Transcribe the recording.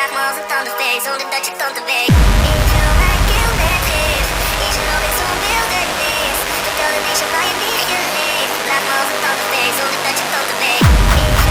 Vraag me als een tandenfeest, zonder dat je tante weet. Ik wil mijn keel met gif. Is er nog eens zo'n wildernis? Vertel de nation waar je wiegje ligt. Vraag me als een tandenfeest, zonder dat je tante weet.